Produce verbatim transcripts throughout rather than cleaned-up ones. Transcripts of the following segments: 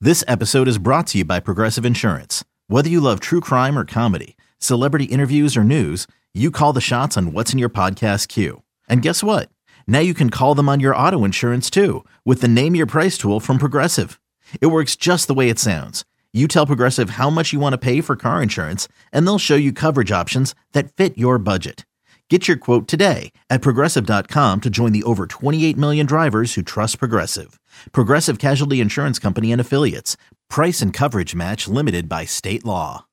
This episode is brought to you by Progressive Insurance. Whether you love true crime or comedy, celebrity interviews or news, you call the shots on what's in your podcast queue. And guess what? Now you can call them on your auto insurance too with the Name Your Price tool from Progressive. It works just the way it sounds. You tell Progressive how much you want to pay for car insurance, and they'll show you coverage options that fit your budget. Get your quote today at Progressive dot com to join the over twenty-eight million drivers who trust Progressive. Progressive Casualty Insurance Company and Affiliates. Price and coverage match limited by state law.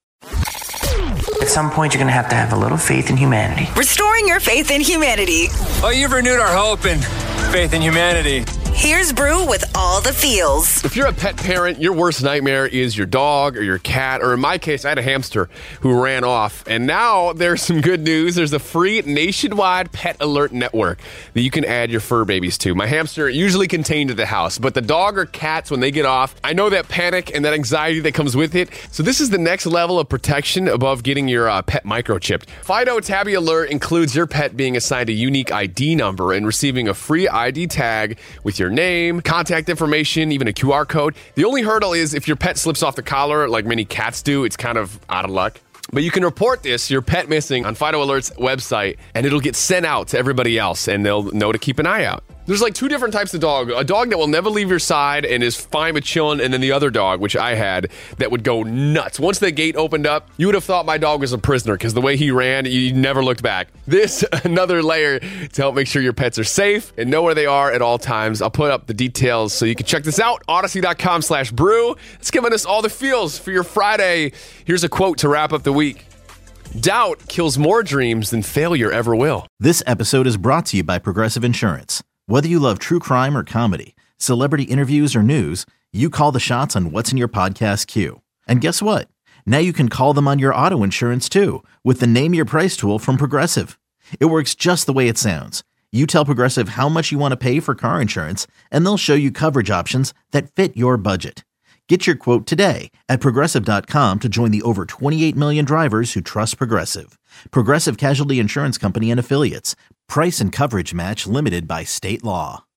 At some point, you're going to have to have a little faith in humanity. Restoring your faith in humanity. Oh, you've renewed our hope and faith in humanity. Here's Brew with all the feels. If you're a pet parent, your worst nightmare is your dog or your cat, or in my case, I had a hamster who ran off. And now there's some good news. There's a free nationwide pet alert network that you can add your fur babies to. My hamster usually contained at the house, but the dog or cats, when they get off, I know that panic and that anxiety that comes with it. So this is the next level of protection above getting your uh, pet microchipped. Fido Tabby Alert includes your pet being assigned a unique I D number and receiving a free I D tag with your name, contact information, even a Q R code. The only hurdle is if your pet slips off the collar, like many cats do, it's kind of out of luck. But you can report this, your pet missing, on Fido Alert's website, and it'll get sent out to everybody else, and they'll know to keep an eye out. There's like two different types of dog. A dog that will never leave your side and is fine with chilling, and then the other dog, which I had, that would go nuts. Once the gate opened up, you would have thought my dog was a prisoner because the way he ran, you never looked back. This, another layer to help make sure your pets are safe and know where they are at all times. I'll put up the details so you can check this out. Odyssey.com slash brew. It's giving us all the feels for your Friday. Here's a quote to wrap up the week. Doubt kills more dreams than failure ever will. This episode is brought to you by Progressive Insurance. Whether you love true crime or comedy, celebrity interviews or news, you call the shots on what's in your podcast queue. And guess what? Now you can call them on your auto insurance too with the Name Your Price tool from Progressive. It works just the way it sounds. You tell Progressive how much you want to pay for car insurance, and they'll show you coverage options that fit your budget. Get your quote today at Progressive dot com to join the over twenty-eight million drivers who trust Progressive. Progressive Casualty Insurance Company and Affiliates. Price and coverage match limited by state law.